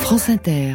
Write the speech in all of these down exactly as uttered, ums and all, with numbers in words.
France Inter.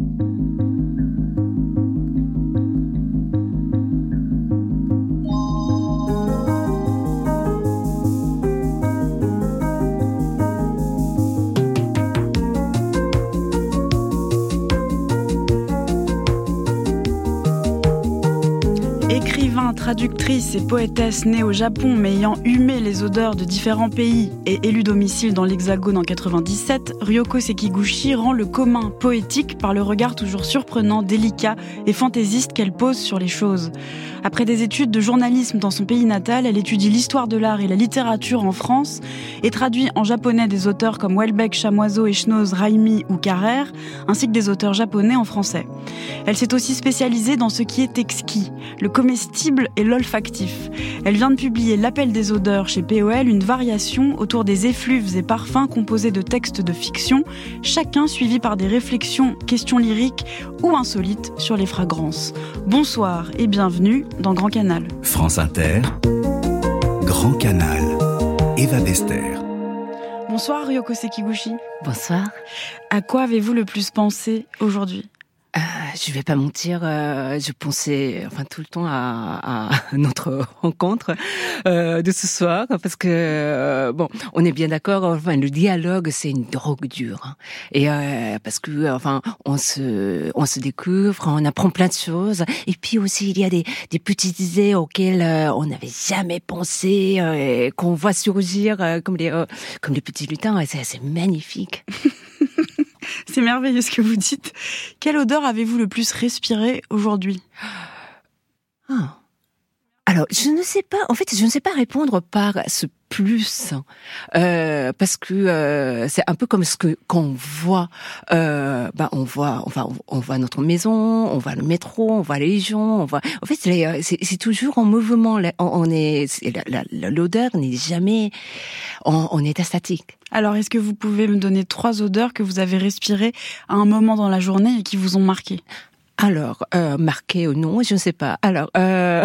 Écrivain, traductrice et poétesse née au Japon mais ayant humé les odeurs de différents pays et élu domicile dans l'Hexagone en quatre-vingt-dix-sept, Ryoko Sekiguchi rend le commun poétique par le regard toujours surprenant, délicat et fantaisiste qu'elle pose sur les choses. Après des études de journalisme dans son pays natal, elle étudie l'histoire de l'art et la littérature en France et traduit en japonais des auteurs comme Houellebecq, Chamoiseau, Echenoz, Raimi ou Carrère, ainsi que des auteurs japonais en français. Elle s'est aussi spécialisée dans ce qui est exquis, le comestible et l'olfactif. Elle vient de publier L'Appel des odeurs chez P O L, une variation autour des effluves et parfums composés de textes de fiction, chacun suivi par des réflexions, questions lyriques ou insolites sur les fragrances. Bonsoir et bienvenue dans Grand Canal. France Inter, Grand Canal, Eva Bester. Bonsoir Ryoko Sekiguchi. Bonsoir. À quoi avez-vous le plus pensé aujourd'hui ? Euh, je vais pas mentir, euh, je pensais enfin tout le temps à, à notre rencontre euh, de ce soir parce que euh, bon, on est bien d'accord. Enfin, le dialogue c'est une drogue dure hein, et euh, parce que enfin on se on se découvre, on apprend plein de choses et puis aussi il y a des des petites idées auxquelles euh, on n'avait jamais pensé euh, et qu'on voit surgir euh, comme les euh, comme les petits lutins et c'est c'est magnifique. C'est merveilleux ce que vous dites. Quelle odeur avez-vous le plus respiré aujourd'hui ? Ah. Alors, je ne sais pas. En fait, je ne sais pas répondre par ce plus, euh, parce que euh, c'est un peu comme ce que qu'on voit. Euh, bah, on voit, enfin, on voit notre maison, on voit le métro, on voit les gens, on voit. En fait, c'est, c'est, c'est toujours en mouvement. On, on est, c'est, la, la, l'odeur n'est jamais en, en état statique. Alors, est-ce que vous pouvez me donner trois odeurs que vous avez respirées à un moment dans la journée et qui vous ont marqué ? Alors, euh, marqué ou non, je ne sais pas. Alors. Euh...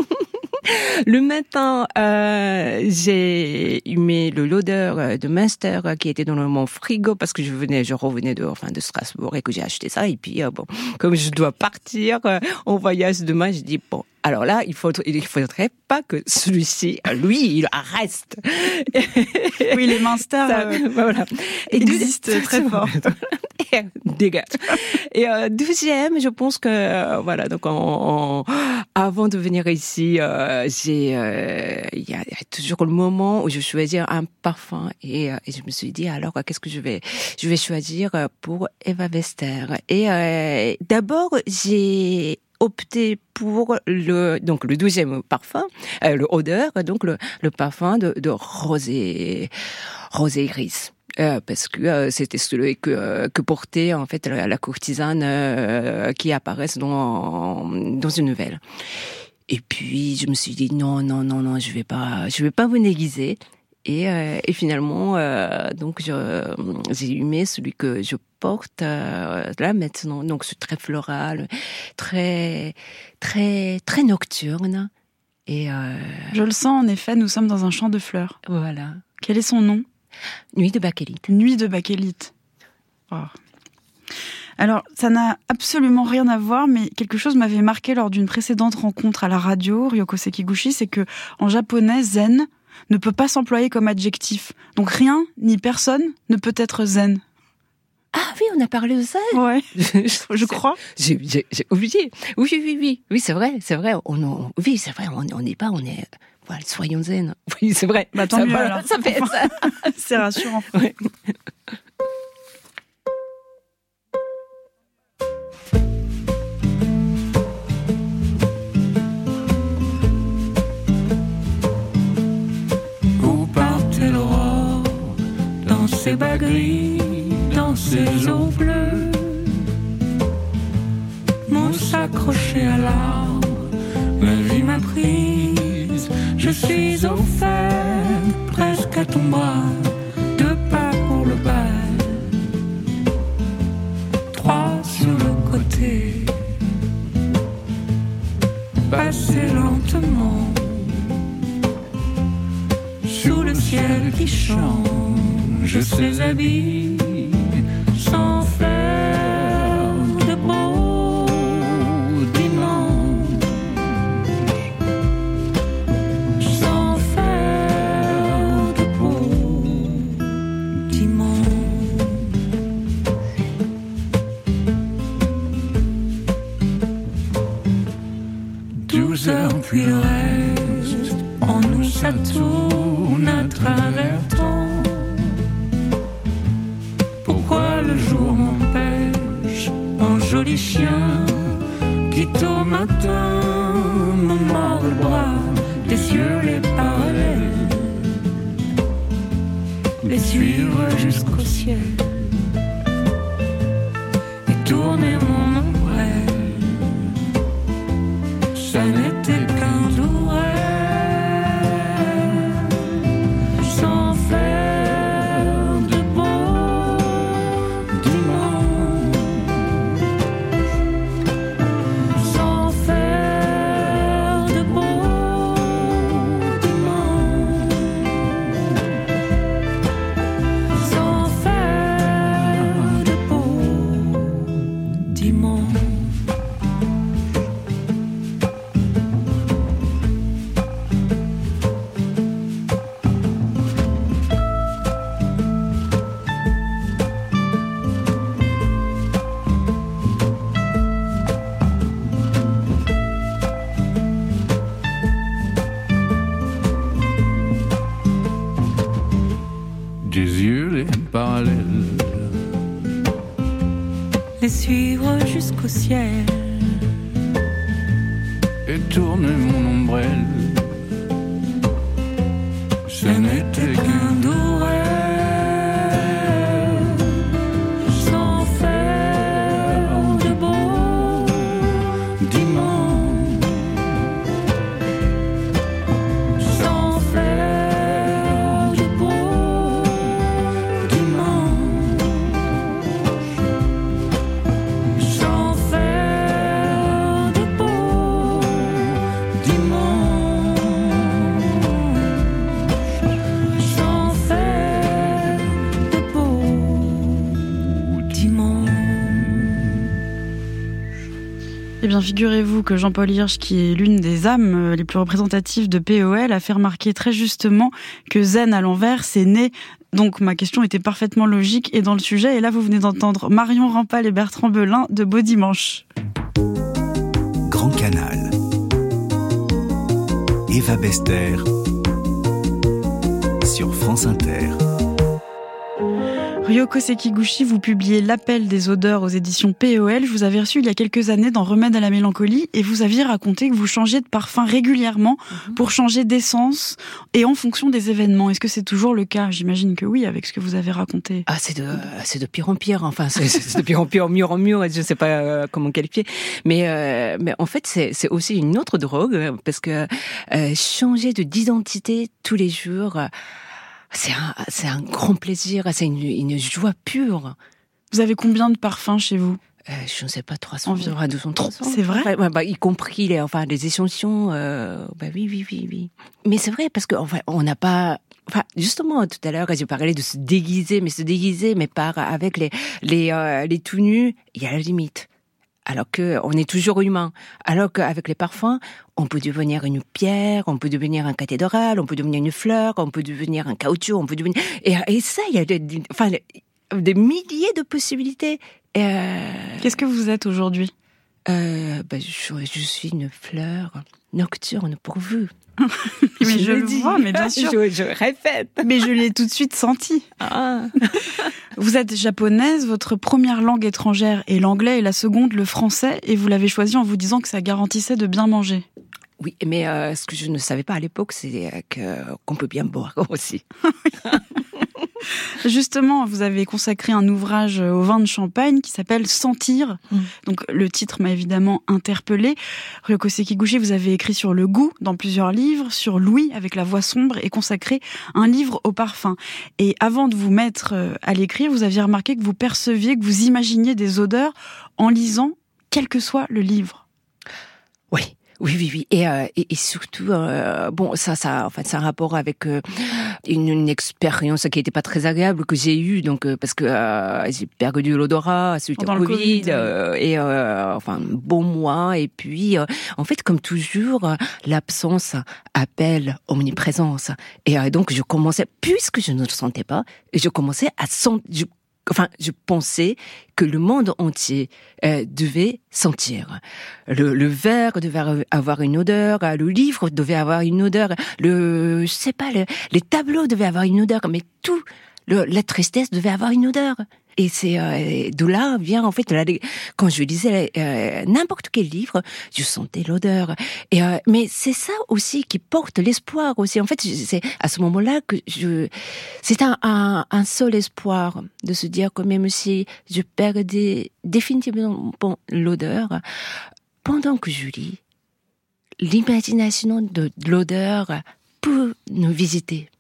Le matin, euh, j'ai humé le l'odeur de Munster qui était dans mon frigo parce que je venais, je revenais de, enfin, de Strasbourg et que j'ai acheté ça. Et puis, euh, bon, comme je dois partir euh, en voyage demain, je dis bon. Alors là, il faut, il faudrait pas que celui-ci, lui, il reste. Oui, les Munster, euh, voilà, existent très fort. Dégage. Et euh, deuxième, je pense que euh, voilà, donc en, en, avant de venir ici, euh, j'ai, euh, il y, y a toujours le moment où je choisis un parfum et, euh, et je me suis dit alors qu'est-ce que je vais, je vais choisir pour Eva Bester. Et euh, d'abord j'ai opté pour le donc le douzième parfum, euh, le odeur, donc le, le parfum de, de rosé, rosé gris. Euh, parce que euh, c'était celui que euh, que portait en fait la, la courtisane euh, qui apparaît dans dans une nouvelle. Et puis je me suis dit non non non non je vais pas je vais pas vous déguiser. Et, euh, et finalement, euh, donc je, j'ai humé celui que je porte euh, là maintenant. Donc c'est très floral, très très très nocturne. Et euh... je le sens en effet. Nous sommes dans un champ de fleurs. Voilà. Quel est son nom ? Nuit de bakélite. Nuit de bakélite. Oh. Alors, ça n'a absolument rien à voir, mais quelque chose m'avait marqué lors d'une précédente rencontre à la radio, Ryoko Sekiguchi, c'est que en japonais, zen ne peut pas s'employer comme adjectif. Donc rien ni personne ne peut être zen. Ah oui, on a parlé de ça. Ouais, je, je crois. J'ai, j'ai, j'ai oublié. Oui, oui, oui, oui, c'est vrai, c'est vrai. On, on, oui, c'est vrai. On n'est pas, on est. Voilà, soyons zen. Oui, c'est vrai. Bah, tant ça mieux, va, alors. Ça fait ça. C'est rassurant. Ouais. Où partait l'aurore dans ses bas gris, dans ses eaux bleues, mon s'accrocher à l'arbre, ma vie m'a prise. Je suis au fait, presque à ton bras, deux pas pour le bal, trois sur le côté, passer lentement sous le ciel qui change ses habits sans faire puis le reste, en nous ça tourne à travers temps. Pourquoi le jour m'empêche, un joli chien qui tôt matin me mord le bras, des cieux les parallèles, les suivre jusqu'au ciel et tourner mon ombrelle, ça n'était qu'un doux rêve, sans faire de beaux dimanches, sans faire de beaux dimanches, sans faire de beaux dimanches. Des yeux les parallèles, les suivre jusqu'au ciel et tourner mon ombrelle, ce n'était qu'un doux rêve, sans faire de beaux dimanches, sans faire de beaux dimanches, sans faire de beaux dimanches, sans faire de beaux dimanches. Eh bien, figurez-vous que Jean-Paul Hirsch, qui est l'une des âmes euh, les plus représentatives de P O L, a fait remarquer très justement que Zen à l'envers, c'est né. Donc, ma question était parfaitement logique et dans le sujet. Et là, vous venez d'entendre Marion Rampal et Bertrand Belin de Beau Dimanche. Grand Canal. Eva Bester sur France Inter. Ryoko Sekiguchi, vous publiez L'appel des odeurs aux éditions P O L. Je vous avais reçu il y a quelques années dans Remède à la mélancolie et vous aviez raconté que vous changiez de parfum régulièrement mmh. pour changer d'essence et en fonction des événements. Est-ce que c'est toujours le cas ? J'imagine que oui, avec ce que vous avez raconté. Ah, c'est de, c'est de pire en pire. Enfin, c'est, c'est de pire en pire, mieux en mieux. Je ne sais pas euh, comment qualifier. Mais, euh, mais en fait, c'est, c'est aussi une autre drogue parce que euh, changer de d'identité tous les jours. Euh, C'est un, c'est un grand plaisir, c'est une, une joie pure. Vous avez combien de parfums chez vous ? euh, Je ne sais pas, trois cents, deux cents, trois cents. C'est vrai ? Ouais, bah, y compris les, enfin, les échantillons. Euh, bah oui, oui, oui, oui. Mais c'est vrai parce que enfin, on n'a pas. Enfin, justement, tout à l'heure, j'ai parlé de se déguiser, mais se déguiser, mais par avec les les euh, les tout nus, il y a la limite. Alors que on est toujours humain. Alors qu'avec les parfums, on peut devenir une pierre, on peut devenir un cathédrale, on peut devenir une fleur, on peut devenir un caoutchouc, on peut devenir et, et ça, il y a des, enfin des milliers de possibilités. Euh... Qu'est-ce que vous êtes aujourd'hui ? euh, ben, je, je suis une fleur nocturne pourvue. Mais je, je le dis. vois, mais bien sûr. Je, je répète. Mais je l'ai tout de suite senti. Ah. Vous êtes japonaise, votre première langue étrangère est l'anglais et la seconde le français, et vous l'avez choisi en vous disant que ça garantissait de bien manger. Oui, mais euh, ce que je ne savais pas à l'époque, c'est que, qu'on peut bien boire aussi. Justement, vous avez consacré un ouvrage au vin de Champagne qui s'appelle Sentir. Mmh. Donc, le titre m'a évidemment interpellée. Ryoko Sekiguchi, vous avez écrit sur le goût dans plusieurs livres, sur l'ouïe avec la voix sombre et consacré un livre au parfum. Et avant de vous mettre à l'écrire, vous aviez remarqué que vous perceviez, que vous imaginiez des odeurs en lisant, quel que soit le livre. Oui. Oui, oui, oui, et euh, et, et surtout, euh, bon, ça, ça, en fait, c'est un rapport avec euh, une, une expérience qui n'était pas très agréable que j'ai eue, donc euh, parce que euh, j'ai perdu l'odorat suite au Covid, COVID euh, et euh, enfin bon mois, et puis euh, en fait, comme toujours, l'absence appelle omniprésence, et euh, donc je commençais, puisque je ne le sentais pas, je commençais à sentir. enfin, je pensais que le monde entier euh, devait sentir. Le, le verre devait avoir une odeur, le livre devait avoir une odeur, le, je sais pas, le, les tableaux devaient avoir une odeur, mais tout, le, la tristesse devait avoir une odeur. Et c'est euh, de là vient en fait la, quand je lisais euh, n'importe quel livre, je sentais l'odeur. Et euh, mais c'est ça aussi qui porte l'espoir aussi. En fait, c'est à ce moment-là que je, c'est un, un, un seul espoir de se dire que même si je perdais définitivement l'odeur, pendant que je lis, l'imagination de, de l'odeur peut nous visiter.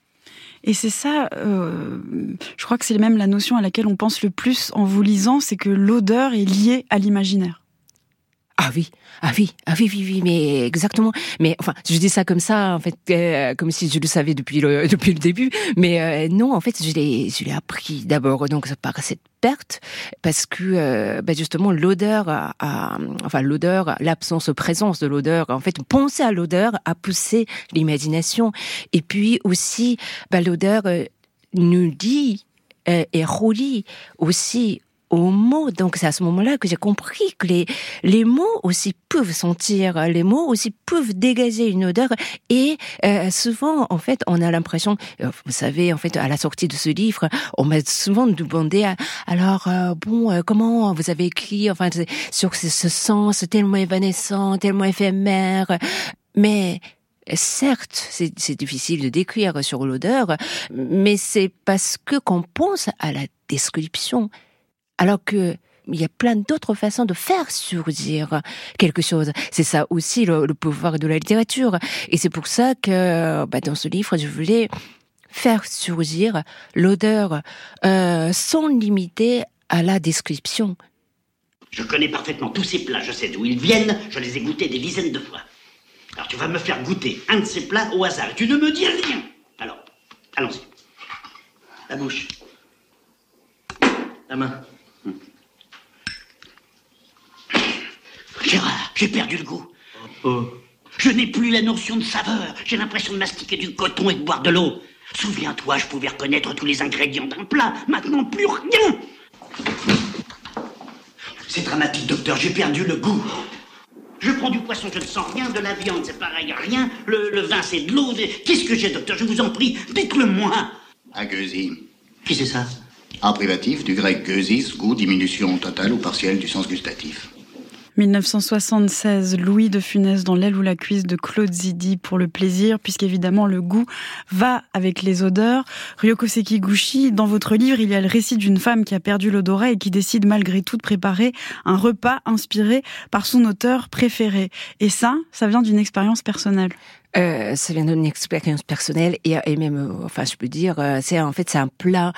Et c'est ça, euh, je crois que c'est même la notion à laquelle on pense le plus en vous lisant, c'est que l'odeur est liée à l'imaginaire. Ah oui, ah oui, ah oui, oui, oui, mais exactement. Mais enfin, je dis ça comme ça, en fait, euh, comme si je le savais depuis le depuis le début. Mais euh, non, en fait, je l'ai je l'ai appris d'abord donc par cette perte, parce que euh, bah justement l'odeur, a, a, enfin l'odeur, l'absence, présence de l'odeur, en fait, penser à l'odeur a poussé l'imagination. Et puis aussi, bah l'odeur euh, nous dit euh, et relie aussi aux mots. Donc c'est à ce moment-là que j'ai compris que les les mots aussi peuvent sentir, les mots aussi peuvent dégager une odeur. Et euh, souvent, en fait, on a l'impression, vous savez, en fait, à la sortie de ce livre, on m'a souvent demandé, alors euh, bon, euh, comment vous avez écrit, enfin, sur ce, ce sens tellement évanescent, tellement éphémère, mais certes, c'est, c'est difficile de décrire sur l'odeur, mais c'est parce que qu'on pense à la description. Alors que il y a plein d'autres façons de faire surgir quelque chose. C'est ça aussi le, le pouvoir de la littérature. Et c'est pour ça que bah, dans ce livre, je voulais faire surgir l'odeur euh, sans limiter à la description. Je connais parfaitement tous ces plats, je sais d'où ils viennent, je les ai goûtés des dizaines de fois. Alors tu vas me faire goûter un de ces plats au hasard et tu ne me dis rien. Alors, allons-y. La bouche. La main. Gérard, j'ai perdu le goût. Oh. Je n'ai plus la notion de saveur. J'ai l'impression de mastiquer du coton et de boire de l'eau. Souviens-toi, je pouvais reconnaître tous les ingrédients d'un plat. Maintenant, plus rien. C'est dramatique, docteur. J'ai perdu le goût. Je prends du poisson, je ne sens rien. De la viande, c'est pareil, rien. Le, le vin, c'est de l'eau. Qu'est-ce que j'ai, docteur? Je vous en prie, dites-le-moi. Ageusie. Qui c'est ça? En privatif, du grec geusis, goût, diminution totale ou partielle du sens gustatif. dix-neuf cent soixante-seize, Louis de Funès dans L'aile ou la cuisse de Claude Zidi pour le plaisir, puisqu'évidemment le goût va avec les odeurs. Ryoko Sekiguchi, dans votre livre, il y a le récit d'une femme qui a perdu l'odorat et qui décide malgré tout de préparer un repas inspiré par son auteur préféré. Et ça, ça vient d'une expérience personnelle. Euh, ça vient d'une expérience personnelle et, et même, euh, enfin, je peux dire, euh, c'est en fait c'est un plat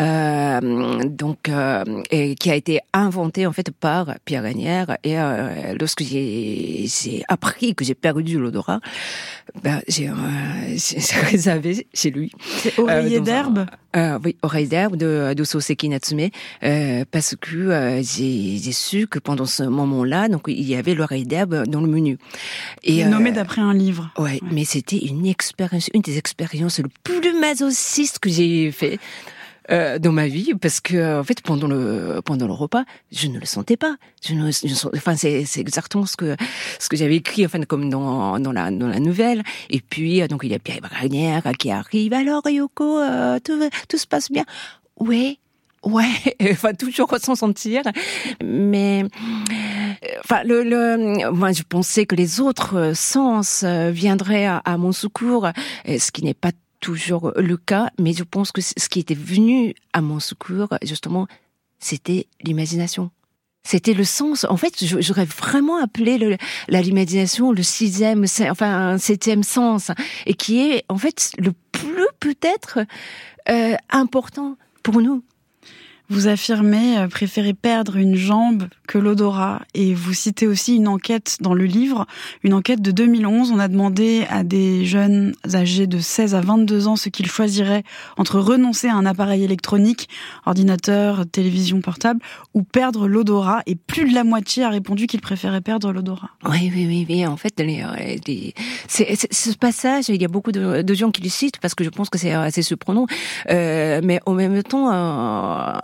euh, donc euh, et, qui a été inventé en fait par Pierre Gagnaire. Et euh, lorsque j'ai, j'ai appris que j'ai perdu l'odorat, ben j'ai, euh, j'ai, j'ai réservé chez lui. C'est Oreiller euh, d'herbe. Un, euh, oui, Oreiller d'herbe de, de Soseki Natsume, euh, parce que euh, j'ai, j'ai su que pendant ce moment-là, donc il y avait l'oreille d'herbe dans le menu. Et nommé euh, d'après un livre. Ouais. Ouais. Mais c'était une expérience, une des expériences le plus masochistes que j'ai fait euh, dans ma vie, parce que en fait pendant le pendant le repas, je ne le sentais pas. Je ne, je, enfin c'est c'est exactement ce que ce que j'avais écrit, enfin comme dans dans la dans la nouvelle. Et puis donc il y a Pierre Gagnaire qui arrive. Alors Ryoko, euh, tout tout se passe bien. Ouais. Ouais, enfin toujours sans sentir, mais enfin le, le moi je pensais que les autres sens viendraient à, à mon secours, ce qui n'est pas toujours le cas, mais je pense que ce qui était venu à mon secours justement, c'était l'imagination. C'était le sens. En fait, j'aurais vraiment appelé le, la, l'imagination le sixième, enfin un septième sens, et qui est en fait le plus peut-être euh, important pour nous. Vous affirmez préférer perdre une jambe que l'odorat, et vous citez aussi une enquête dans le livre, une enquête de deux mille onze. On a demandé à des jeunes âgés de seize à vingt-deux ans ce qu'ils choisiraient entre renoncer à un appareil électronique, ordinateur, télévision portable, ou perdre l'odorat, et plus de la moitié a répondu qu'ils préféraient perdre l'odorat. Oui, oui, oui, oui. En fait, les, les, c'est, c'est, ce passage, il y a beaucoup de, de gens qui le citent parce que je pense que c'est assez surprenant, euh, mais en même temps, euh,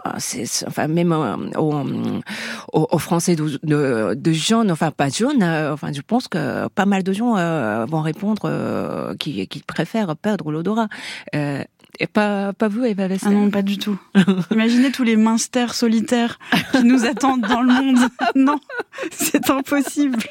c'est, c'est enfin même euh, aux, aux, aux Français de, de, de jeunes, enfin pas jeunes, euh, enfin je pense que pas mal de gens euh, vont répondre euh, qu'ils, qu'ils préfèrent perdre l'odorat. Euh, Et pas, pas vous, Eva Wester. Ah non, pas du tout. Imaginez tous les minsters solitaires qui nous attendent dans le monde. Non, c'est impossible.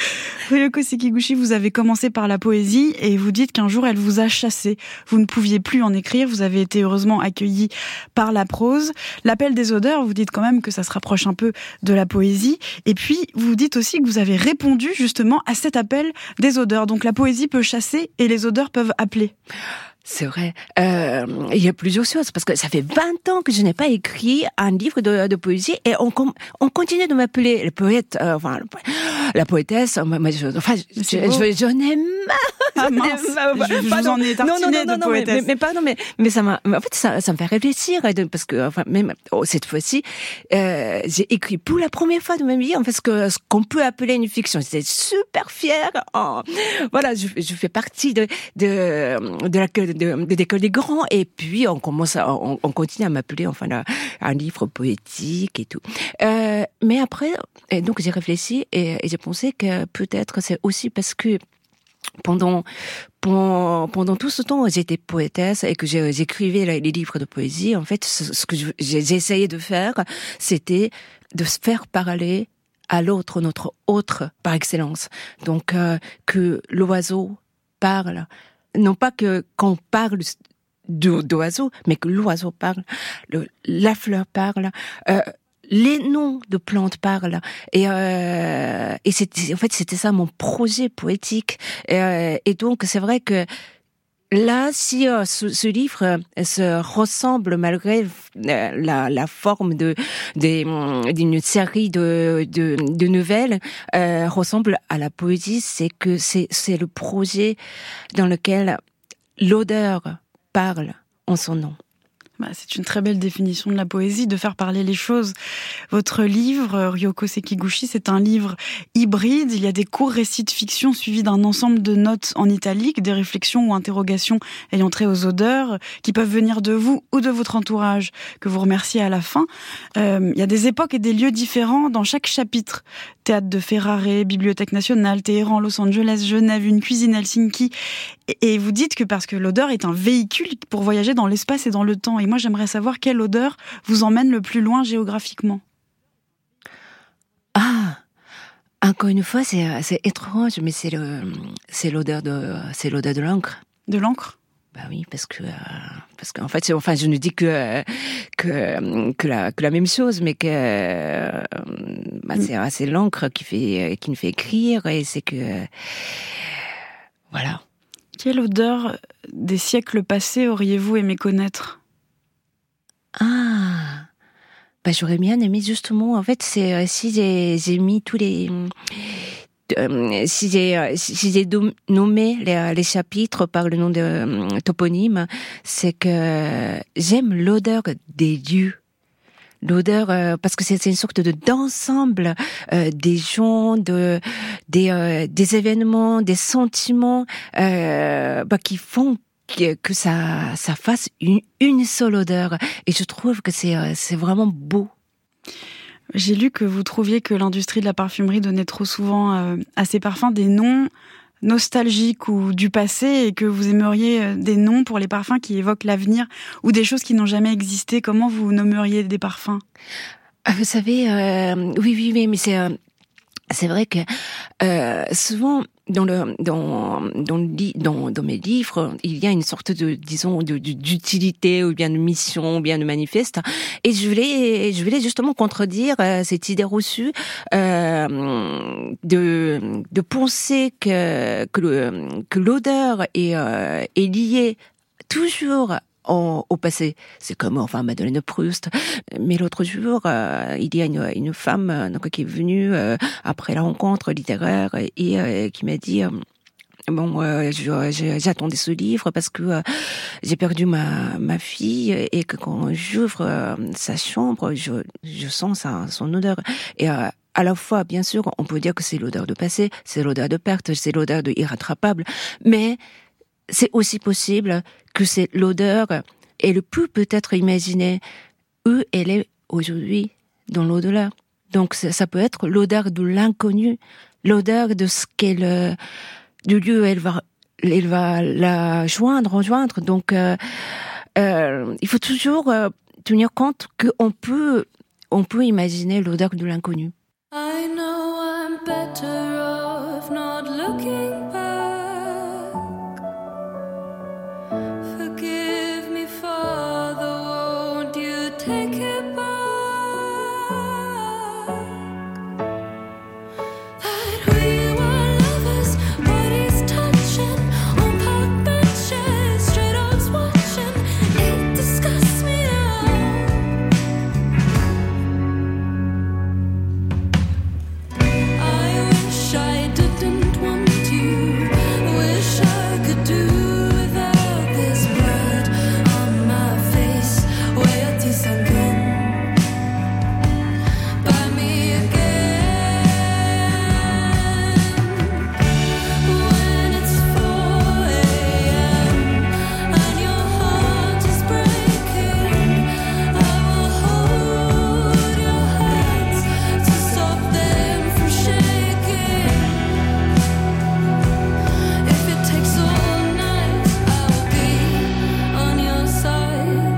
Ryoko Sekiguchi, vous avez commencé par la poésie et vous dites qu'un jour elle vous a chassé. Vous ne pouviez plus en écrire, vous avez été heureusement accueilli par la prose. L'appel des odeurs, vous dites quand même que ça se rapproche un peu de la poésie. Et puis, vous dites aussi que vous avez répondu justement à cet appel des odeurs. Donc la poésie peut chasser et les odeurs peuvent appeler. C'est vrai. Euh, il y a plusieurs choses parce que ça fait vingt ans que je n'ai pas écrit un livre de, de poésie et on, on continue de m'appeler le poète, euh, enfin la poétesse. Moi, je, enfin, je, je, je, je n'aime Ah mince, je, je vous en ai tartiné non, non, non, de poétesse. Mais, mais pardon, mais mais ça m'a, en fait, ça, ça me fait réfléchir parce que, enfin, même oh, cette fois-ci, euh, j'ai écrit pour la première fois de ma vie, en fait, ce que ce qu'on peut appeler une fiction. J'étais super fière. Oh, voilà, je, je fais partie de de de la de, de l'école des grands et puis on commence à, on, on continue à m'appeler enfin là, un livre poétique et tout. Euh, mais après, et donc j'ai réfléchi et, et j'ai pensé que peut-être c'est aussi parce que pendant pendant, pendant tout ce temps j'étais poétesse et que j'écrivais les livres de poésie. En fait, ce, ce que je, j'ai essayé de faire, c'était de se faire parler à l'autre, notre autre par excellence. Donc euh, que l'oiseau parle. Non pas que qu'on parle d'oiseaux, mais que l'oiseau parle, le, la fleur parle, euh, les noms de plantes parlent. Et, euh, et c'était, en fait, c'était ça mon projet poétique. Et, euh, et donc, c'est vrai que là, si euh, ce, ce livre euh, se ressemble malgré euh, la, la forme de, de d'une série de, de, de nouvelles, euh, ressemble à la poésie, c'est que c'est, c'est le projet dans lequel l'odeur parle en son nom. Bah, c'est une très belle définition de la poésie, de faire parler les choses. Votre livre, Ryoko Sekiguchi, c'est un livre hybride. Il y a des courts récits de fiction suivis d'un ensemble de notes en italique, des réflexions ou interrogations ayant trait aux odeurs, qui peuvent venir de vous ou de votre entourage, que vous remerciez à la fin. Euh, il y a des époques et des lieux différents dans chaque chapitre. Théâtre de Ferrare, Bibliothèque nationale, Téhéran, Los Angeles, Genève, une cuisine, Helsinki. Et vous dites que parce que l'odeur est un véhicule pour voyager dans l'espace et dans le temps. Et moi, j'aimerais savoir quelle odeur vous emmène le plus loin géographiquement. Ah, encore une fois, c'est, c'est étrange, mais c'est le, c'est l'odeur de, c'est l'odeur de l'encre. De l'encre? Bah oui, parce que, euh, parce qu'en fait, c'est, enfin, je ne dis que, euh, que, que la, que la même chose, mais que, euh, bah, c'est, c'est l'encre qui fait, qui me fait écrire, et c'est que, euh, voilà. Quelle odeur des siècles passés auriez-vous aimé connaître? Ah, bah j'aurais bien aimé justement. En fait, c'est si j'ai, j'ai mis tous les, euh, si j'ai, si j'ai do, nommé les, les chapitres par le nom de euh, toponyme, c'est que j'aime l'odeur des lieux. L'odeur, euh, parce que c'est, c'est une sorte de d'ensemble euh, des gens, de des euh, des événements, des sentiments euh, bah, qui font que, que ça ça fasse une, une seule odeur. Et je trouve que c'est euh, c'est vraiment beau. J'ai lu que vous trouviez que l'industrie de la parfumerie donnait trop souvent euh, à ces parfums des noms nostalgiques ou du passé et que vous aimeriez des noms pour les parfums qui évoquent l'avenir ou des choses qui n'ont jamais existé. Comment vous nommeriez des parfums? Vous savez, euh, oui, oui, oui, mais c'est euh, c'est vrai que euh, souvent dans le dans dans, le, dans dans mes livres, il y a une sorte de disons de, de d'utilité ou bien de mission ou bien de manifeste, et je voulais je voulais justement contredire euh, cette idée reçue euh, de de penser que que, le, que l'odeur est euh, est liée toujours Au, au passé. C'est comme enfin Madeleine de Proust. Mais l'autre jour, euh, il y a une, une femme euh, donc, qui est venue euh, après la rencontre littéraire et euh, qui m'a dit euh, bon, euh, je, je, j'attendais ce livre parce que euh, j'ai perdu ma ma fille et que quand j'ouvre euh, sa chambre, je je sens sa, son odeur. Et euh, à la fois, bien sûr, on peut dire que c'est l'odeur de passé, c'est l'odeur de perte, c'est l'odeur de irrattrapable, mais c'est aussi possible que c'est l'odeur, et le plus peut-être imaginé, où elle est aujourd'hui dans l'au-delà. Donc ça, ça peut être l'odeur de l'inconnu, l'odeur de ce qu'elle, euh, du lieu où elle va, elle va la joindre, rejoindre. Donc euh, euh, il faut toujours euh, tenir compte qu'on peut, on peut imaginer l'odeur de l'inconnu. I know I'm better off not looking back. Forgive me, Father, won't you take it back? That we were lovers, bodies touching on park benches, straight ups watching. It disgusts me now. I wish I didn't want you. Wish I could do without this blood on my face. Where your teeth sunk in. Buy me again. When it's four a.m. and your heart is breaking, I will hold your hands to stop them from shaking. If it takes all night, I'll be on your side.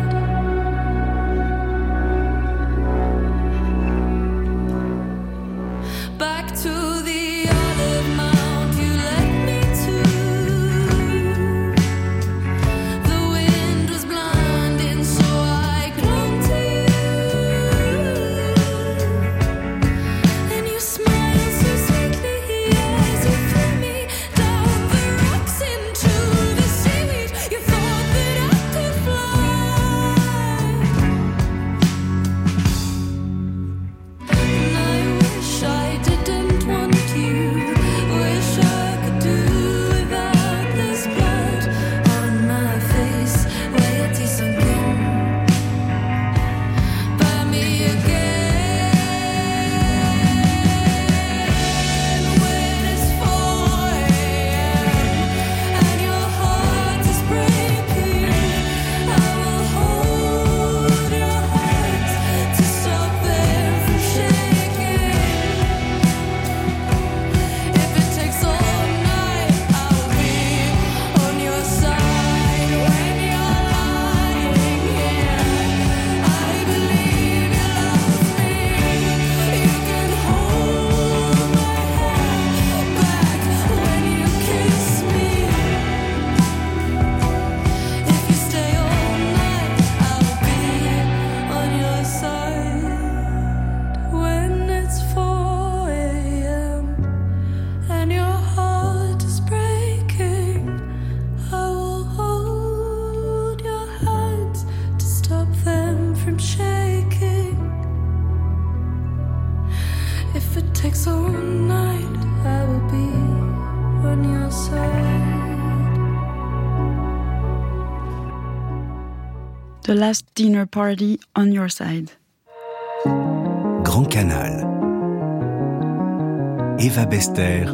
Back to the olive mount you led me to. The wind was blinding, so I clung to you. And you smiled so sweetly as you threw me down the rocks into the seaweed. You thought that I could fly. And I wish I didn't want you. Wish I could do without this blood on my face. Where your teeth sunk in. Buy me again. When it's four a.m. and your heart is breaking, I will hold your hands to stop them from shaking. If it takes all night, I'll be on your side when you're lying here. I believe you love me. You can hold my hand back when you kiss me. If you stay all night, I'll be on your side when it's four a.m. and your heart is breaking. I will hold your hands to stop them from shaking. If it takes all night, I will be on your side. The Last Dinner Party on Your Side. Grand Canal. Eva Bester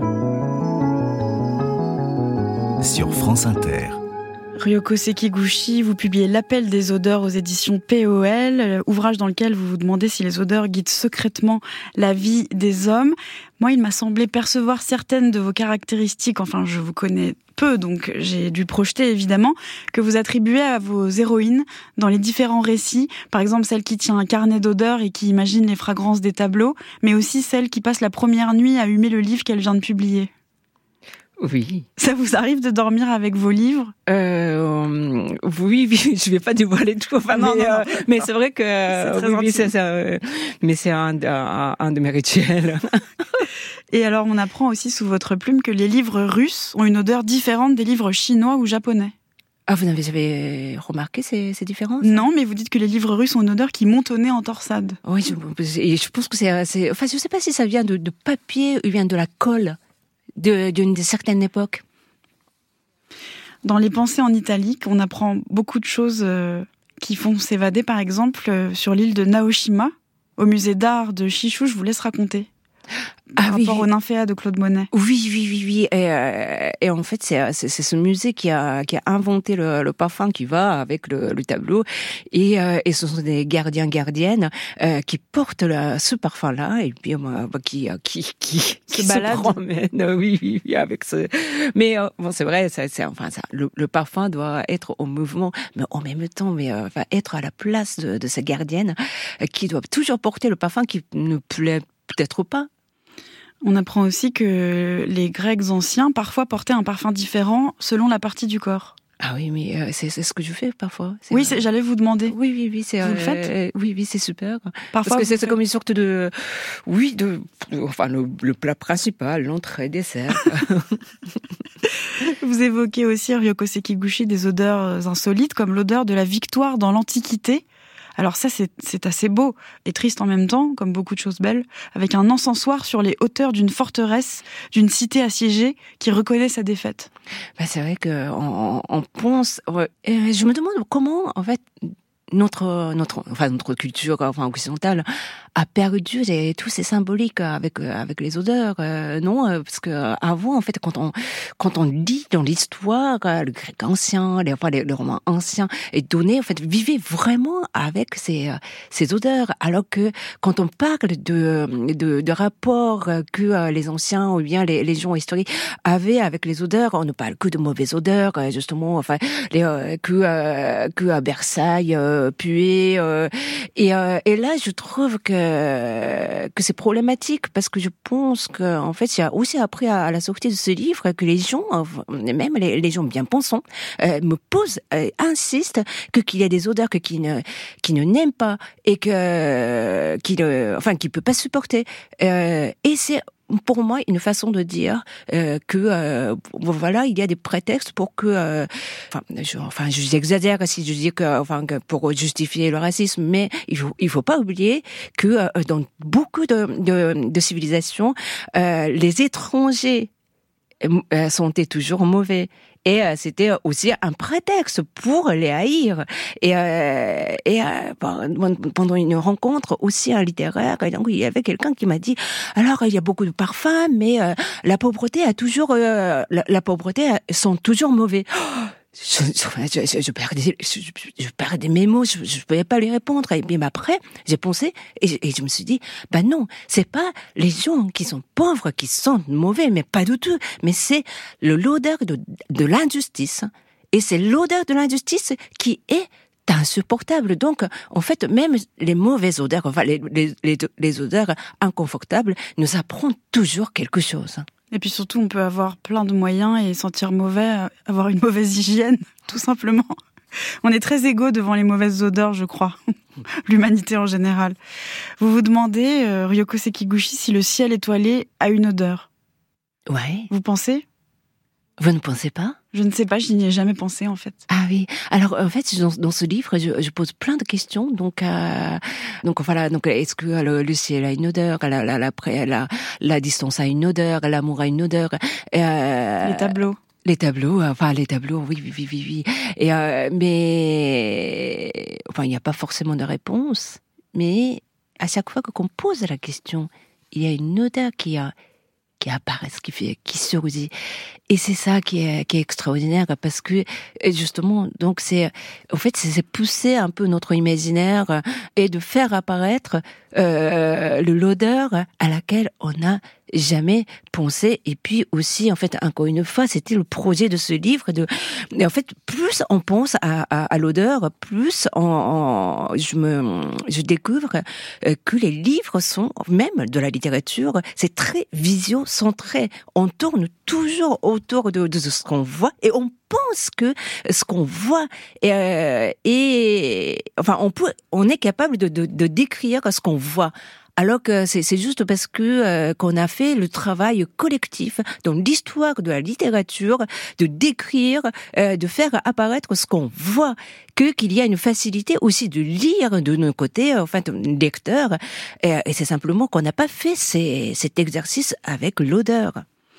sur France Inter. Ryoko Sekiguchi, vous publiez L'Appel des odeurs aux éditions P O L, ouvrage dans lequel vous vous demandez si les odeurs guident secrètement la vie des hommes. Moi, il m'a semblé percevoir certaines de vos caractéristiques, enfin je vous connais peu, donc j'ai dû projeter évidemment, que vous attribuez à vos héroïnes dans les différents récits. Par exemple, celle qui tient un carnet d'odeurs et qui imagine les fragrances des tableaux, mais aussi celle qui passe la première nuit à humer le livre qu'elle vient de publier. Oui. Ça vous arrive de dormir avec vos livres ? Euh, oui, oui, je vais pas dévoiler tout. Enfin, Non, mais, non, non. euh, mais c'est vrai que C'est très oui, oui, intime. c'est ça. euh, mais c'est un, un, un de mes rituels. Et alors, on apprend aussi sous votre plume que les livres russes ont une odeur différente des livres chinois ou japonais. Ah, vous avez avez remarqué ces, ces différences ? Non, mais vous dites que les livres russes ont une odeur qui monte au nez en torsade. Oui, je, et je pense que c'est, c'est, enfin, je sais pas si ça vient de, de papier ou vient de la colle de, d'une certaine époque. Dans Les Pensées en italique, on apprend beaucoup de choses euh, qui font s'évader, par exemple, euh, sur l'île de Naoshima, au musée d'art de Shishu. Je vous laisse raconter. par Ah rapport oui. au Nymphéa de Claude Monet. Oui, oui, oui, oui. Et, euh, et en fait, c'est, c'est, c'est ce musée qui a, qui a inventé le, le parfum qui va avec le, le tableau. Et, euh, et ce sont des gardiens, gardiennes euh, qui portent la, ce parfum-là et puis euh, qui, qui, qui, qui se baladent. promènent. Oui, oui, oui, avec ce. Mais euh, bon, c'est vrai, c'est, c'est enfin ça. Le, le parfum doit être au mouvement, mais en même temps, mais euh, enfin être à la place de, de ces gardiennes euh, qui doivent toujours porter le parfum qui ne plaît peut-être pas. On apprend aussi que les Grecs anciens parfois portaient un parfum différent selon la partie du corps. Ah oui, mais euh, c'est, c'est ce que je fais parfois. C'est, Oui, euh, c'est, j'allais vous demander. Oui, oui, oui, c'est. Vous le euh, faites Oui, oui, c'est super. Parfois, Parce que vous c'est, c'est faites- comme une sorte de, oui, de, enfin le, le plat principal, l'entrée, dessert. Vous évoquez aussi, Ryoko Sekiguchi, des odeurs insolites, comme l'odeur de la victoire dans l'Antiquité. Alors ça, c'est, c'est assez beau et triste en même temps, comme beaucoup de choses belles, avec un encensoir sur les hauteurs d'une forteresse, d'une cité assiégée, qui reconnaît sa défaite. Bah, c'est vrai que on, on pense. Ouais, et je me demande comment, en fait, notre notre enfin notre culture enfin occidentale a perdu les, tous ces symboliques avec avec les odeurs, euh, non parce que avant en fait quand on quand on lit dans l'histoire le grec ancien, les enfin les, les romans anciens et donné en fait vivait vraiment avec ces ces odeurs, alors que quand on parle de de, de rapports que les anciens ou bien les, les gens historiques avaient avec les odeurs, on ne parle que de mauvaises odeurs justement, enfin les euh, que euh, que à Versailles euh, puer euh, et euh, et là je trouve que que c'est problématique parce que je pense que en fait il y a aussi appris à, à la sortie de ce livre que les gens, même les, les gens bien pensants, euh, me posent, euh, insistent que qu'il y a des odeurs que qui ne qui ne n'aiment pas et que qu'il euh, enfin qu'il peut pas supporter euh, et c'est pour moi une façon de dire euh, que euh, voilà il y a des prétextes pour que euh, enfin je enfin j'exagère si je dis que enfin que pour justifier le racisme, mais il faut il faut pas oublier que euh, dans beaucoup de de, de civilisations euh, les étrangers euh, sont toujours mauvais. Et euh, c'était aussi un prétexte pour les haïr. Et, euh, et euh, pendant une rencontre aussi un littéraire, donc, il y avait quelqu'un qui m'a dit alors il y a beaucoup de parfums, mais euh, la pauvreté a toujours, euh, la, la pauvreté a, sont toujours mauvais. Oh, Je, je, je, je, perdais, je, je perdais mes mots, je ne pouvais pas lui répondre. Et bien après, j'ai pensé et, et je me suis dit, bah non, c'est pas les gens qui sont pauvres qui sont mauvais, mais pas du tout. Mais c'est le, l'odeur de, de l'injustice. Et c'est l'odeur de l'injustice qui est insupportable. Donc, en fait, même les mauvaises odeurs, enfin les, les, les, les odeurs inconfortables, nous apprennent toujours quelque chose. Et puis surtout, on peut avoir plein de moyens et sentir mauvais, avoir une mauvaise hygiène, tout simplement. On est très égaux devant les mauvaises odeurs, je crois. L'humanité en général. Vous vous demandez, euh, Ryoko Sekiguchi, si le ciel étoilé a une odeur. Ouais. Vous pensez ? Vous ne pensez pas ? Je ne sais pas, je n'y ai jamais pensé en fait. Ah oui. Alors en fait, dans, dans ce livre, je, je pose plein de questions. Donc, euh, donc voilà. Donc, est-ce que le, le ciel a une odeur ? La, la, la, la, la distance a une odeur ? L'amour a une odeur ? euh, Les tableaux. Les tableaux, enfin les tableaux, oui, oui, oui, oui, oui. Et euh, mais enfin, il n'y a pas forcément de réponse. Mais à chaque fois que qu'on pose la question, il y a une odeur qui a qui apparaissent, qui fait, qui surgit. Et c'est ça qui est, qui est extraordinaire parce que, justement, donc c'est, en fait, c'est pousser un peu notre imaginaire et de faire apparaître, euh, l'odeur à laquelle on n'a jamais pensé. Et puis aussi, en fait, encore une fois, c'était le projet de ce livre de, et en fait, plus on pense à, à, à l'odeur, plus on, on, je me, je découvre que les livres sont, même de la littérature, c'est très visio-centré. On tourne toujours autour de, de ce qu'on voit et on pense que ce qu'on voit et, euh, et enfin, on peut, on est capable de, de, de décrire ce qu'on voit. Alors que c'est, c'est juste parce que euh, qu'on a fait le travail collectif dans l'histoire de la littérature, de décrire, euh, de faire apparaître ce qu'on voit, que qu'il y a une facilité aussi de lire de notre côté, enfin, lecteur, et, et c'est simplement qu'on n'a pas fait ces, cet exercice avec l'odeur.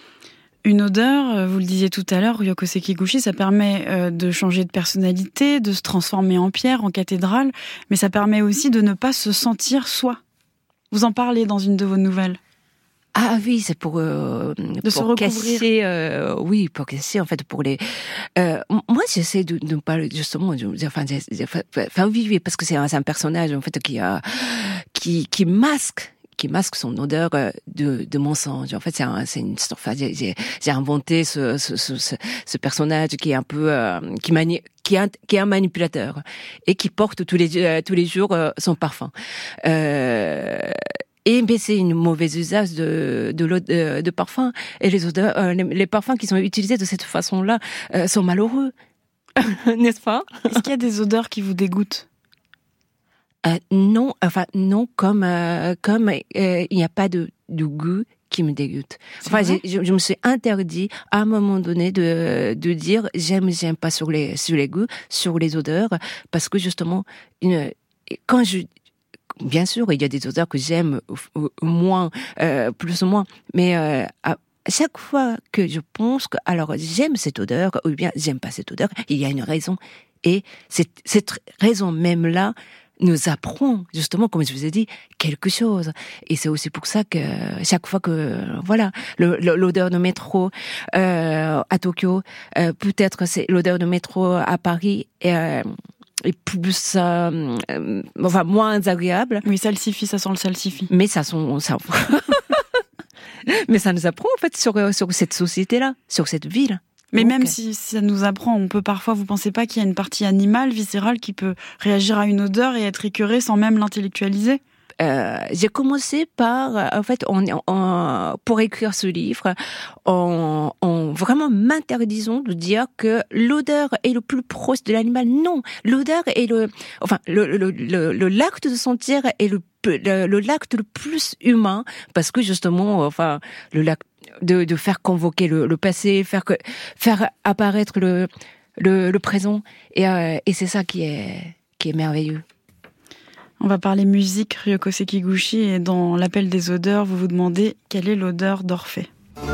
Une odeur, vous le disiez tout à l'heure, Ryoko Sekiguchi, ça permet de changer de personnalité, de se transformer en pierre, en cathédrale, mais ça permet aussi de ne pas se sentir soi. Vous en parlez dans une de vos nouvelles. Ah oui, c'est pour euh, De se pour recouvrir. casser, euh, oui, pour casser en fait pour les. Euh, m- moi, j'essaie de ne pas justement, de, de- enfin, de- de- enfin, enfin, oui, oui, parce que c'est un, c'est un personnage en fait qui a, qui qui masque. qui masque son odeur euh, de, de mensonge. En fait, c'est un, c'est une, enfin, j'ai, j'ai, j'ai inventé ce, ce, ce, ce, ce personnage qui est un peu, euh, qui mani, qui est un, qui est un manipulateur et qui porte tous les, euh, tous les jours euh, son parfum. Euh, Et mais c'est une mauvaise usage de de, l'ode- euh, de parfum et les odeurs, euh, les, les parfums qui sont utilisés de cette façon-là euh, sont malheureux, n'est-ce pas? Est-ce qu'il y a des odeurs qui vous dégoûtent? Euh, non, enfin non, comme euh, comme euh, il n'y a pas de, de goût qui me dégoûte. Enfin, vrai j'ai- je, je me suis interdit à un moment donné de de dire j'aime j'aime pas sur les sur les goûts, sur les odeurs, parce que justement une, quand je bien sûr, il y a des odeurs que j'aime euh, moins, euh, plus ou moins, mais euh, à chaque fois que je pense que alors j'aime cette odeur ou bien j'aime pas cette odeur, il y a une raison. Et cette, cette raison même là nous apprend justement, comme je vous ai dit, quelque chose. Et c'est aussi pour ça que chaque fois que voilà, le, le, l'odeur de métro euh, à Tokyo, euh, peut-être c'est l'odeur de métro à Paris. Et, euh, est plus, euh, euh, enfin moins agréable, Oui, salsifis, ça sent le salsifis. mais ça sont, ça, mais ça nous apprend en fait sur sur cette société-là, sur cette ville. Mais Donc, même si, si ça nous apprend, on peut parfois, vous pensez pas qu'il y a une partie animale, viscérale, qui peut réagir à une odeur et être écœurée sans même l'intellectualiser? Euh, j'ai commencé par, euh, en fait, on, on, pour écrire ce livre, en, en vraiment m'interdisant de dire que l'odeur est le plus proche de l'animal. Non, l'odeur est le, enfin, le, le, le, le l'acte de sentir est le, le, le l'acte le plus humain, parce que justement, enfin, le l'acte de, de faire convoquer le, le passé, faire que, faire apparaître le, le, le présent, et, euh, et c'est ça qui est, qui est merveilleux. On va parler musique, Ryoko Sekiguchi, et dans l'appel des odeurs, vous vous demandez quelle est l'odeur d'Orphée.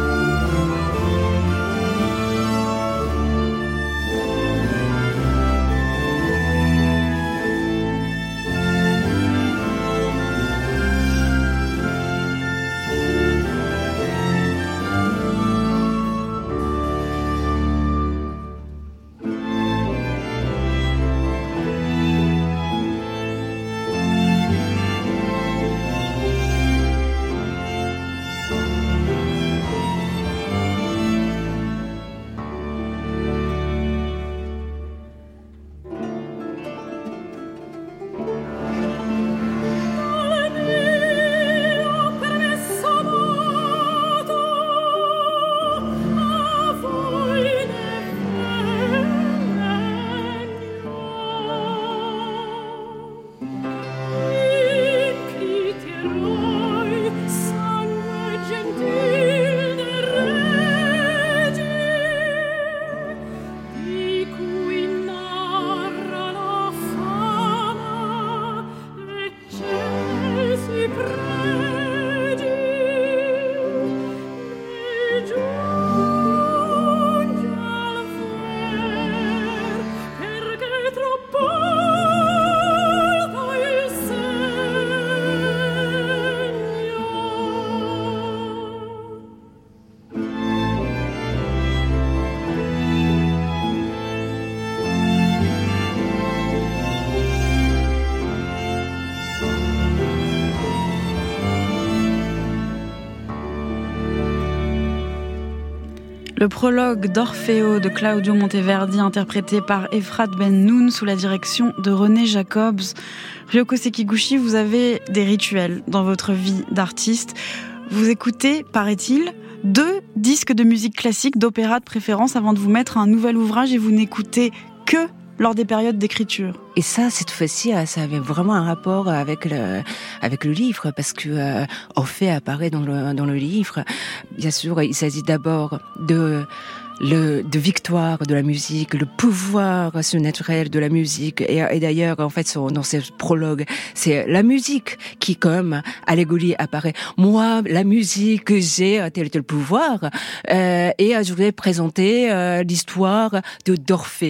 Le prologue d'Orfeo de Claudio Monteverdi, interprété par Efrat Ben-Noun sous la direction de René Jacobs. Ryoko Sekiguchi, vous avez des rituels dans votre vie d'artiste. Vous écoutez, paraît-il, deux disques de musique classique, d'opéra de préférence, avant de vous mettre à un nouvel ouvrage, et vous n'écoutez que lors des périodes d'écriture. Et ça, cette fois-ci, ça avait vraiment un rapport avec le, avec le livre, parce que euh, Orphée apparaît dans le, dans le livre. Bien sûr, il s'agit d'abord de, le, de victoire de la musique, le pouvoir surnaturel de la musique. Et, et d'ailleurs, en fait, dans ce prologue, c'est la musique qui, comme allégorie, apparaît. Moi, la musique, j'ai tel tel pouvoir. Euh, et je voulais présenter euh, l'histoire de d'Orphée.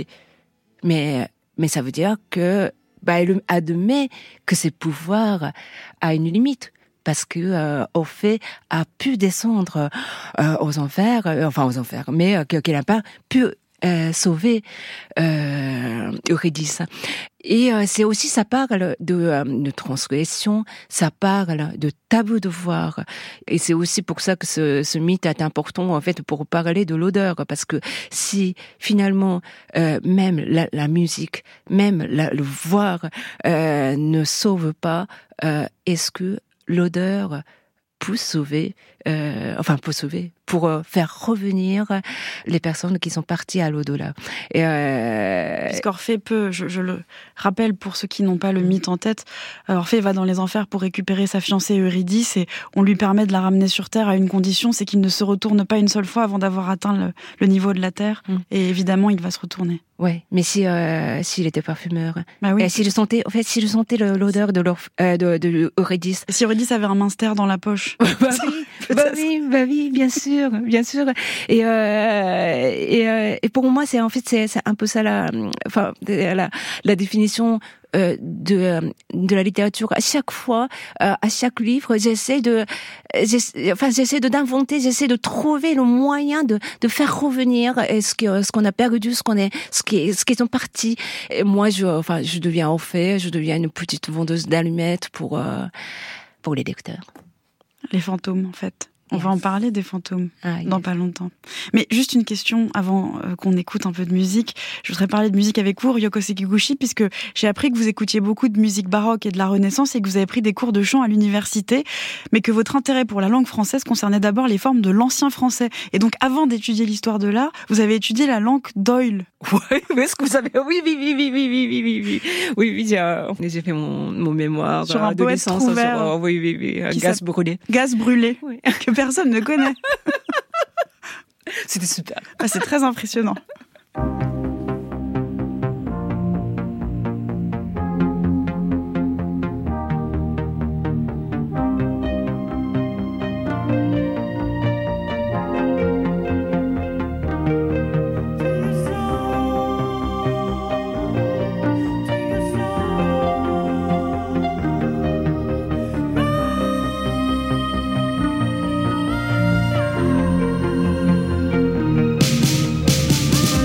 Mais, mais ça veut dire que, bah, elle admet que ses pouvoirs a une limite. parce que euh, Orphée a pu descendre euh, aux enfers, euh, enfin aux enfers, mais euh, qu'il n'a pas pu euh, sauver euh, Eurydice. Et euh, c'est aussi, ça parle de, euh, de transgression, ça parle de tabou de voir. Et c'est aussi pour ça que ce, ce mythe est important, en fait, pour parler de l'odeur. Parce que si, finalement, euh, même la, la musique, même la, le voir euh, ne sauve pas, euh, est-ce que l'odeur peut sauver, euh, enfin, peut sauver, pour euh, faire revenir les personnes qui sont parties à l'au-delà. Et euh... Puisqu'Orphée peut, je, je le rappelle pour ceux qui n'ont pas le mythe en tête, Orphée va dans les enfers pour récupérer sa fiancée Eurydice et on lui permet de la ramener sur Terre à une condition, c'est qu'il ne se retourne pas une seule fois avant d'avoir atteint le, le niveau de la Terre. Mm. Et évidemment, il va se retourner. Ouais, mais si euh, s'il était parfumeur, bah oui. Et si je sentais, en fait, si je sentais l'odeur de euh, de, de Eurydice. Si Eurydice avait un minster dans la poche. bah oui, bah oui, bah oui, bien sûr, bien sûr. Et euh, et, euh, et pour moi, c'est en fait c'est, c'est un peu ça la, enfin la la définition. Euh, de de la littérature. À chaque fois, euh, à chaque livre, j'essaie de, j'essaie, enfin j'essaie de d'inventer, j'essaie de trouver le moyen de de faire revenir ce que ce qu'on a perdu, ce qu'on est, ce qui ce qui sont partis. Et moi, je, enfin, je deviens Orphée, je deviens une petite vendeuse d'allumettes pour euh, pour les lecteurs. Les fantômes, en fait. On yes. va en parler des fantômes ah, dans yes. pas longtemps. Mais juste une question avant euh, qu'on écoute un peu de musique. Je voudrais parler de musique avec vous, Ryoko Sekiguchi, puisque j'ai appris que vous écoutiez beaucoup de musique baroque et de la Renaissance et que vous avez pris des cours de chant à l'université, mais que votre intérêt pour la langue française concernait d'abord les formes de l'ancien français. Et donc, avant d'étudier l'histoire de l'art, vous avez étudié la langue d'Oyle. Ouais, est-ce que vous savez? Oui, oui, oui, oui, oui, oui, oui, oui, oui, oui, oui, j'ai, euh, j'ai fait mon, mon mémoire sur un de poète licence trouvert, sur, euh, oui, oui, oui, euh, gaz brûlé. Gaz brûlé, oui. que personne ne connaît. C'était super. Ah, c'est très impressionnant. Thank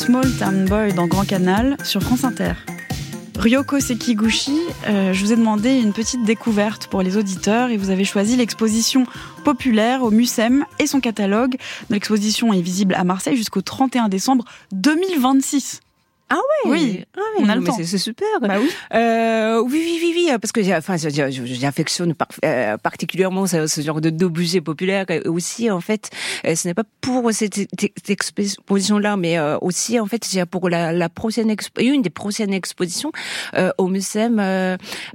Small Town Boy dans Grand Canal sur France Inter. Ryoko Sekiguchi, euh, je vous ai demandé une petite découverte pour les auditeurs et vous avez choisi l'exposition populaire au Mucem et son catalogue. L'exposition est visible à Marseille jusqu'au trente et un décembre deux mille vingt-six. Ah ouais. Oui, ah ouais, on a non, le mais temps. C'est, c'est super. Bah oui. Euh, oui, oui, oui, oui, parce que j'ai- enfin, je- je- j'affectionne par, euh, particulièrement ce, ce genre de d'objets populaires. Et aussi, en fait, euh, ce n'est pas pour cette, cette exposition-là, mais euh, aussi, en fait, j'ai pour la, la prochaine expo, une des prochaines expositions euh, au Mucem, euh,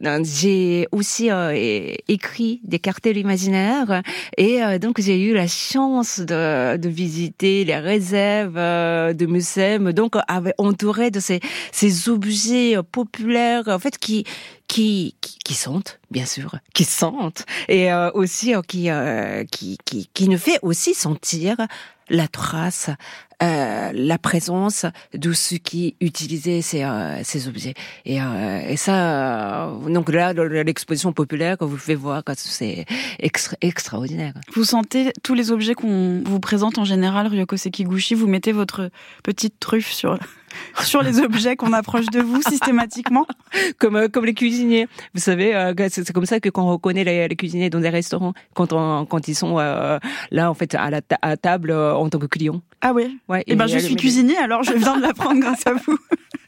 j'ai aussi euh, é- écrit des cartels imaginaires et euh, donc j'ai eu la chance de, de visiter les réserves euh, de Mucem, donc avec, entouré de ces, ces objets populaires, en fait, qui, qui, qui, qui sentent, bien sûr, qui sentent, et euh, aussi euh, qui, euh, qui, qui, qui nous fait aussi sentir la trace, euh, la présence de ceux qui utilisaient ces, euh, ces objets. Et, euh, et ça, euh, donc là, l'exposition populaire que vous pouvez voir, c'est extra, extraordinaire. Vous sentez tous les objets qu'on vous présente en général, Ryoko Sekiguchi, vous mettez votre petite truffe sur, sur les objets qu'on approche de vous systématiquement? Comme, euh, comme les cuisiniers. Vous savez, euh, c'est, c'est comme ça que quand on reconnaît les, les cuisiniers dans des restaurants, quand, on, quand ils sont euh, là, en fait, à la ta- à table euh, en tant que client. Ah oui. Ouais, Eh ben, je suis cuisinier, alors je viens de l'apprendre grâce à vous.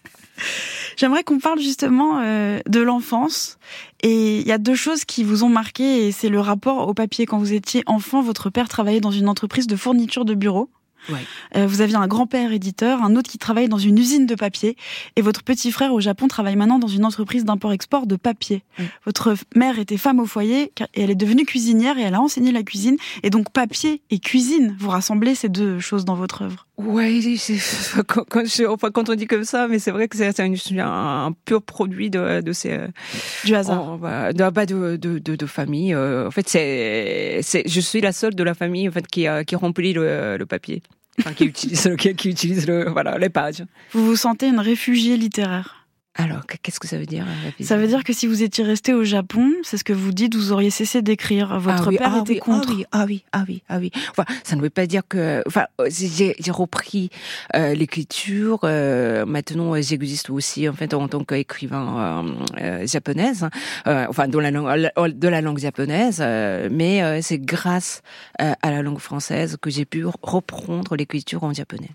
J'aimerais qu'on parle justement euh, de l'enfance. Et il y a deux choses qui vous ont marqué, et c'est le rapport au papier. Quand vous étiez enfant, votre père travaillait dans une entreprise de fourniture de bureaux. Ouais. Euh, vous aviez un grand-père éditeur, un autre qui travaille dans une usine de papier, et votre petit frère au Japon travaille maintenant dans une entreprise d'import-export de papier. Oui. Votre mère était femme au foyer, car- et elle est devenue cuisinière, et elle a enseigné la cuisine. Et donc papier et cuisine, vous rassemblez ces deux choses dans votre œuvre. Ouais, c'est, quand, quand, je, enfin, quand on dit comme ça, mais c'est vrai que c'est, c'est un, un pur produit de, de ces, Du hasard. oh, bah, de, bah, de, de, de, de famille. Euh, en fait, c'est, c'est, je suis la seule de la famille, en fait, qui, qui remplit le, le papier. Enfin, qui utilise, qui, qui utilise le, voilà, les pages. Vous vous sentez une réfugiée littéraire. Alors, qu'est-ce que ça veut dire? Ça veut dire que si vous étiez resté au Japon, c'est ce que vous dites, vous auriez cessé d'écrire. Votre ah oui, père ah était oui, contre. Ah oui, ah oui, ah oui, ah oui. Enfin, ça ne veut pas dire que. Enfin, j'ai, j'ai repris euh, l'écriture. Euh, maintenant, j'existe aussi en fait en tant qu'écrivain euh, euh, japonaise. Euh, enfin, dans la langue, de la langue japonaise. Euh, mais euh, c'est grâce euh, à la langue française que j'ai pu reprendre l'écriture en japonais.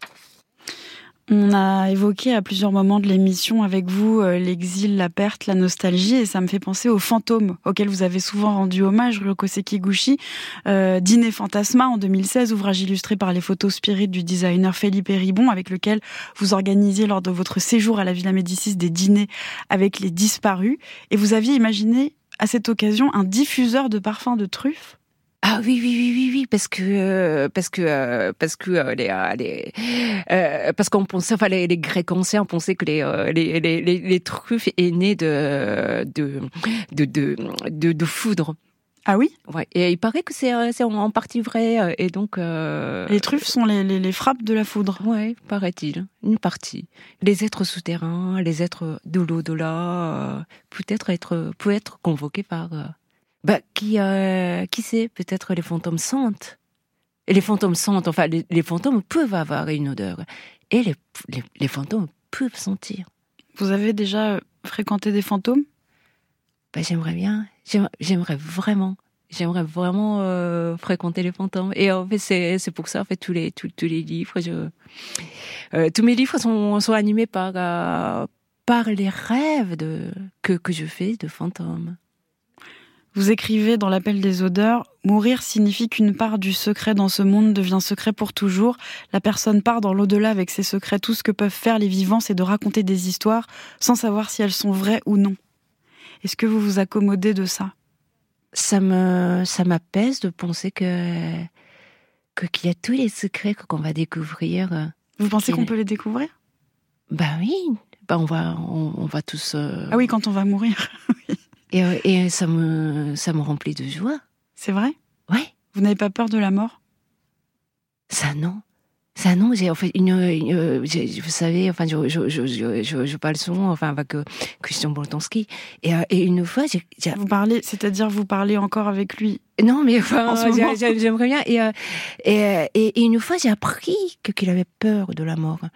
On a évoqué à plusieurs moments de l'émission avec vous euh, l'exil, la perte, la nostalgie, et ça me fait penser aux fantômes auxquels vous avez souvent rendu hommage, Ryoko Sekiguchi. Euh, Dîner Fantasma en deux mille seize, ouvrage illustré par les photos spirites du designer Felipe Ribon, avec lequel vous organisiez lors de votre séjour à la Villa Médicis des dîners avec les disparus. Et vous aviez imaginé à cette occasion un diffuseur de parfums de truffes. Ah oui oui oui oui oui parce que euh, parce que euh, parce que euh, les, euh, les euh, parce qu'on pensait enfin les, les Grecs anciens pensaient que les euh, les, les les les truffes est nées de de de de de, de foudre. Ah oui. Ouais, et il paraît que c'est c'est en partie vrai, et donc euh... les truffes sont les, les les frappes de la foudre. Ouais, paraît-il, une partie. Les êtres souterrains, les êtres de l'au-delà, euh, peut-être être peut être convoqués par euh... Bah, qui, euh, qui sait, peut-être les fantômes sentent. Et les fantômes sentent, enfin, les, les fantômes peuvent avoir une odeur. Et les, les, les fantômes peuvent sentir. Vous avez déjà fréquenté des fantômes? Bah, j'aimerais bien, j'aimerais, j'aimerais vraiment, j'aimerais vraiment euh, fréquenter les fantômes. Et en fait, c'est, c'est pour ça, en fait, tous les, tous, tous les livres, je, euh, tous mes livres sont, sont animés par, euh, par les rêves de, que, que je fais de fantômes. Vous écrivez dans l'Appel des odeurs, « Mourir signifie qu'une part du secret dans ce monde devient secret pour toujours. La personne part dans l'au-delà avec ses secrets. Tout ce que peuvent faire les vivants, c'est de raconter des histoires sans savoir si elles sont vraies ou non. » Est-ce que vous vous accommodez de ça? Ça me, ça m'apaise de penser que, que qu'il y a tous les secrets qu'on va découvrir. Vous pensez Qu'il... qu'on peut les découvrir? Bah oui, bah on va, on, on va tous. Euh... Ah oui, quand on va mourir. Et, et ça me, ça me remplit de joie. C'est vrai? Ouais. Vous n'avez pas peur de la mort? Ça non. Ça non, j'ai en fait une, une j'ai, vous savez, enfin je je je je je, je parle souvent, enfin avec euh, Christian Boltanski, et et une fois j'ai, j'ai... Vous parlez, c'est-à-dire vous parlez encore avec lui? Non, mais enfin en ce moment. j'aimerais bien, et, et et et une fois j'ai appris que qu'il avait peur de la mort.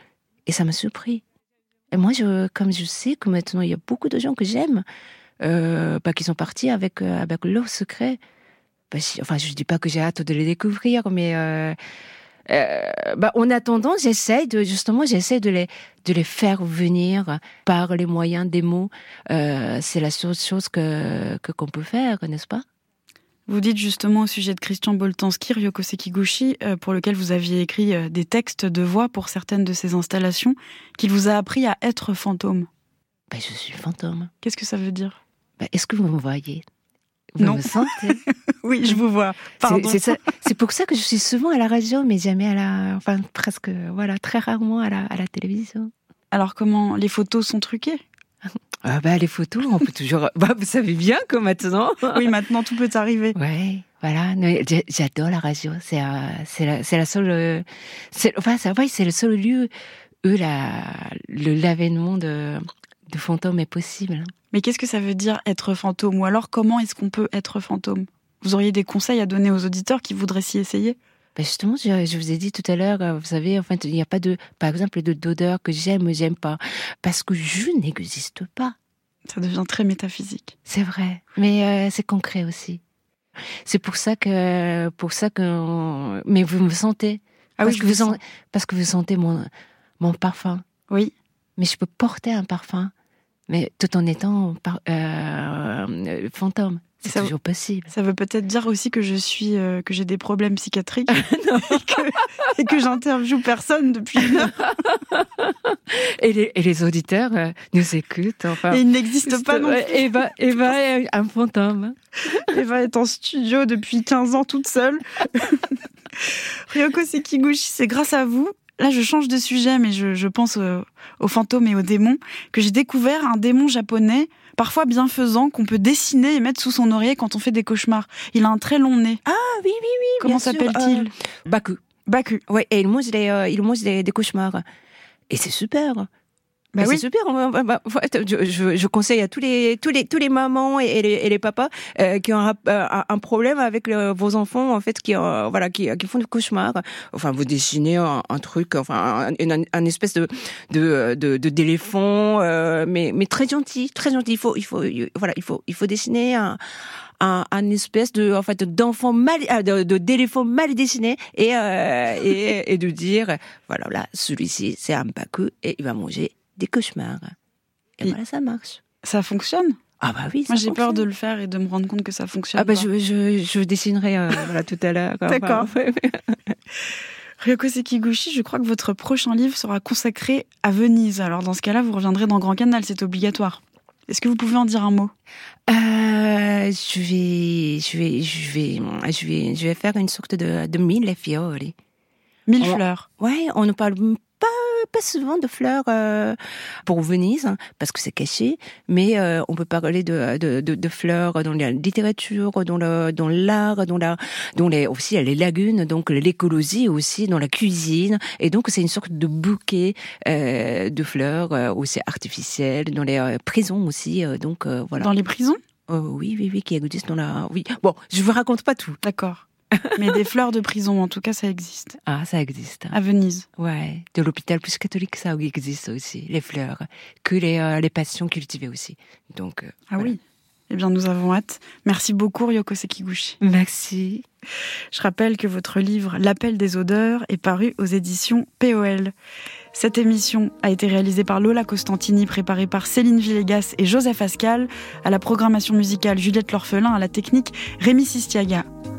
Et ça m'a surpris. Et moi, je, comme je sais que maintenant, il y a beaucoup de gens que j'aime, euh, bah, qui sont partis avec, euh, avec leur secret. Bah, je, enfin, je dis pas que j'ai hâte de les découvrir, mais euh, euh, bah, en attendant, j'essaie de, justement, j'essaie de les, de les faire venir par les moyens des mots. Euh, c'est la seule chose que, que, qu'on peut faire, n'est-ce pas? Vous dites justement au sujet de Christian Boltanski, Ryoko Sekiguchi, euh, pour lequel vous aviez écrit euh, des textes de voix pour certaines de ses installations, qu'il vous a appris à être fantôme. Bah, je suis fantôme. Qu'est-ce que ça veut dire? Bah, est-ce que vous me voyez? Vous Non. me sentez? Oui, je vous vois. Pardon. C'est, c'est, ça, c'est pour ça que je suis souvent à la radio, mais jamais à la... Enfin, presque, voilà, très rarement à la, à la télévision. Alors comment les photos sont truquées? Ah bah, les photos, on peut toujours... Bah, vous savez bien que maintenant... Oui, maintenant tout peut arriver. Ouais, voilà. Non, j'adore la radio. C'est, euh, c'est, la, c'est la seule... euh, C'est, enfin, c'est, ouais, c'est le seul lieu où la, le, l'avènement de, de fantômes est possible. Mais qu'est-ce que ça veut dire être fantôme? Ou alors comment est-ce qu'on peut être fantôme? Vous auriez des conseils à donner aux auditeurs qui voudraient s'y essayer? Ben justement, je, je vous ai dit tout à l'heure, vous savez, en fait, il n'y a pas de, par exemple, de, d'odeur que j'aime ou j'aime pas. Parce que je n'existe pas. Ça devient très métaphysique. C'est vrai. Mais euh, c'est concret aussi. C'est pour ça que, pour ça que, mais vous me sentez. Ah parce oui, que je vous, vous en, parce que vous sentez mon, mon parfum. Oui. Mais je peux porter un parfum, mais tout en étant par, euh, fantôme. C'est ça toujours possible. Ça veut peut-être dire aussi que je suis, euh, que j'ai des problèmes psychiatriques et que, et que j'interviewe personne depuis une heure. Et les, et les auditeurs euh, nous écoutent. Enfin, et il n'existe pas non plus. Eva, Eva est un fantôme. Eva est en studio depuis quinze ans toute seule. Ryoko Sekiguchi, c'est grâce à vous. Là, je change de sujet, mais je, je pense aux, aux fantômes et aux démons, que j'ai découvert un démon japonais, parfois bienfaisant, qu'on peut dessiner et mettre sous son oreiller quand on fait des cauchemars. Il a un très long nez. Ah oui, oui, oui. Comment bien sûr. s'appelle-t-il? euh, Baku. Baku. Ouais, et il mange des, euh, il mange des, des cauchemars. Et c'est super. Bah Mais oui. C'est super. Je, je, je conseille à tous les, tous les, tous les mamans et, et, les, et les papas euh, qui ont un, un, un problème avec le, vos enfants, en fait, qui, euh, voilà, qui, qui font des cauchemars. Enfin, vous dessinez un, un truc, enfin, un, un, un espèce de, de, de, de d'éléphant, euh, mais, mais très gentil, très gentil. Il faut, il faut, voilà, il faut, il faut dessiner un, un, un espèce de, en fait, d'enfant mal, de, de, d'éléphant mal dessiné et, euh, et, et de dire, voilà, là, celui-ci, c'est un Baku et il va manger des cauchemars. Et, et voilà, ça marche. Ça fonctionne? Ah bah oui, ça Moi, j'ai fonctionne. peur de le faire et de me rendre compte que ça fonctionne Ah bah pas. je, je, je dessinerai euh, voilà, tout à l'heure. D'accord. Enfin, Ryoko Sekiguchi, je crois que votre prochain livre sera consacré à Venise. Alors dans ce cas-là, vous reviendrez dans Grand Canal, c'est obligatoire. Est-ce que vous pouvez en dire un mot? euh, je vais, je vais, je vais, je vais, je vais faire une sorte de, de mille fiori. Mille On- fleurs. Ouais, on ne parle pas, pas souvent de fleurs euh, pour Venise, hein, parce que c'est caché, mais euh, on peut parler de, de, de, de fleurs dans la littérature, dans, le, dans l'art, dans, la, dans les, aussi les lagunes, donc l'écologie aussi, dans la cuisine. Et donc, c'est une sorte de bouquet euh, de fleurs euh, aussi artificielles, dans les euh, prisons aussi. Euh, donc, euh, voilà. Dans les prisons? Euh, oui, oui, oui, qui existent dans la... Oui. Bon, je vous raconte pas tout. D'accord. Mais des fleurs de prison, en tout cas, ça existe. Ah, ça existe. À Venise. Ouais, de l'hôpital plus catholique, ça existe aussi, les fleurs, que les, euh, les passions cultivées aussi. Donc, euh, Ah voilà. oui. Eh bien, nous avons hâte. Merci beaucoup, Ryoko Sekiguchi. Merci. Je rappelle que votre livre L'appel des odeurs est paru aux éditions P O L. Cette émission a été réalisée par Lola Costantini, préparée par Céline Villegas et Joseph Ascal, à la programmation musicale Juliette L'Orphelin, à la technique Rémi Sistiaga.